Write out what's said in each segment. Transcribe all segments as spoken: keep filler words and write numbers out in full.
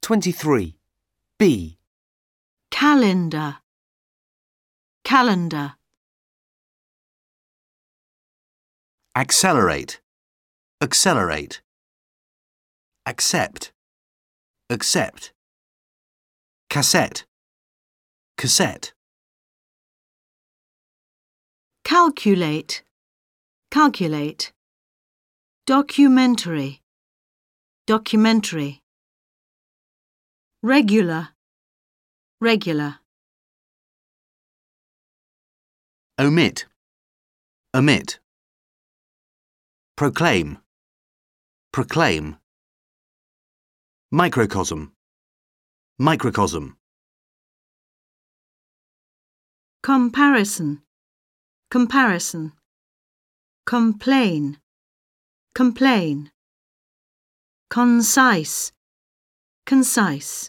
twenty-three. B. Calendar. Calendar. Accelerate. Accelerate. Accept. Accept. Cassette. Cassette. Calculate. Calculate. Documentary. Documentary. Regular. Regular. Omit. Omit. Proclaim. Proclaim. Microcosm. Microcosm. Comparison. Comparison. Complain. Complain. Concise. Concise.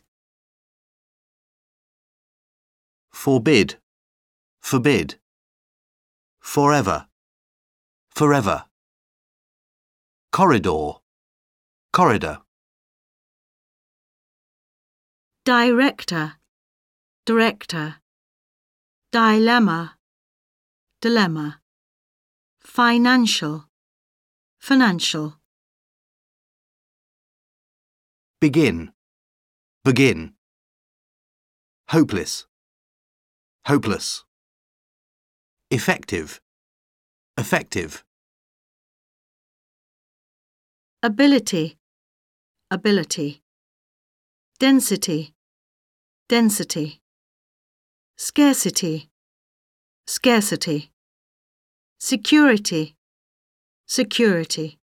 Forbid. Forbid. Forever. Forever. Corridor. Corridor. Director. Director. Dilemma. Dilemma. Financial. Financial. Begin. Begin. Hopeless. Hopeless. Effective. Effective. Ability. Ability. Density. Density. Scarcity. Scarcity. Security. Security.